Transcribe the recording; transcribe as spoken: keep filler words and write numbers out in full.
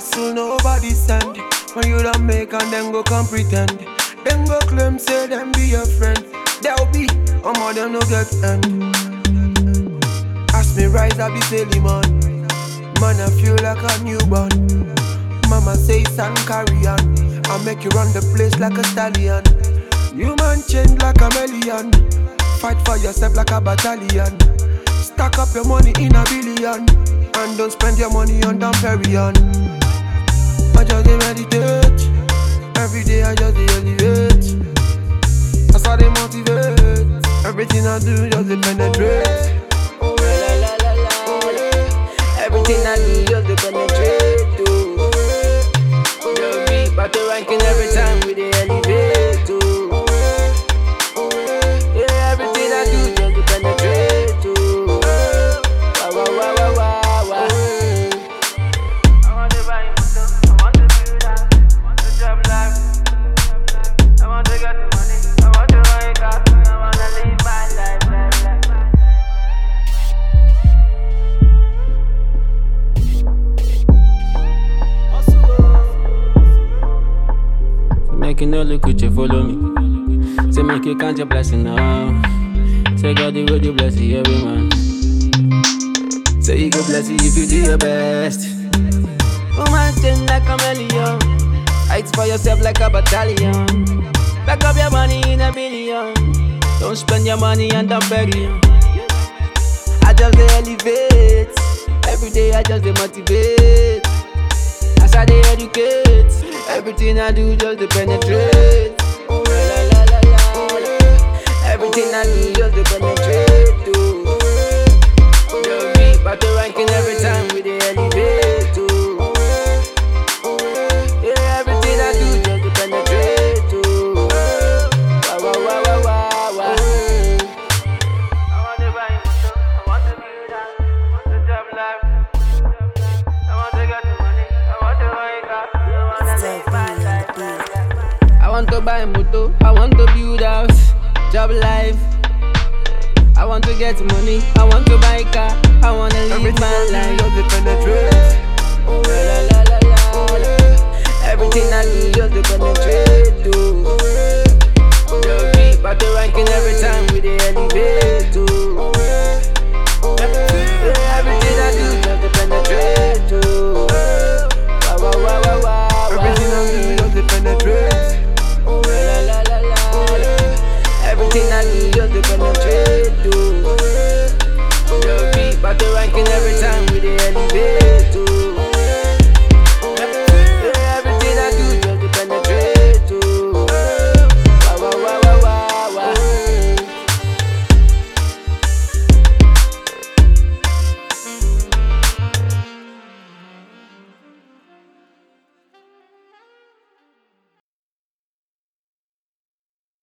hustle, nobody send. When you don't make and then go come pretend. Then go claim, say them be your friend. They'll be, I'm more them no get end. Ask me rise, I be sailing man. Man, I feel like a newborn. Mama say son carry on. I make you run the place like a stallion. You man change like a million. Fight for yourself like a battalion. Stack up your money in a billion. And don't spend your money on Dom Perignon. I just dey meditate. Every day I just dey elevate. That's how they motivate. Everything I do just dey penetrate. Oh la la la la. Everything I do just dey penetrate. Oh, just be battle ranking every time we dey elevate. Oh, yeah, everything I do just dey penetrate. Oh, wow wow wow wow wow. I want to buy a motor, I want to do that, I want to job life, I want to get the money, I want to buy a car, I want to live my life, life, life. Make you no look at you, follow me. Say make you count your blessing now. Say God the road you bless you every man. Say he go bless you if you do your best. Woman change like a million. Fight for yourself like a battalion. Back up your money in a billion. Don't spend your money on Dom Perignon. I just dey elevate. Every day I just dey motivate. As I dey educate, everything I do just dey penetrate. Oh la la la la. Everything I do just dey penetrate. Oh, just be battle ranking every time we dey elevate. Oh, yeah, everything I do just dey penetrate. Oh, wow wow wow wow wow wow. I want to buy a motor, I want to build that, I want to job life, I want to get the money, I want to buy a car, I want to live my life. I want to buy a motor, I want to build house, job life. I want to get money, I want to buy a car, I want to live Everything my I life. do just dey penetrate. Oh la la la la. Everything I do just dey penetrate. Oh, just be battle ranking every time we dey elevate. Oh, yeah, everything I do just dey penetrate. Oh, wow wow wow wow wow. Everything I do just dey penetrate. Oh la la la la. Everything I do just dey penetrate. Oh, just be battle ranking every time we dey elevate. Oh.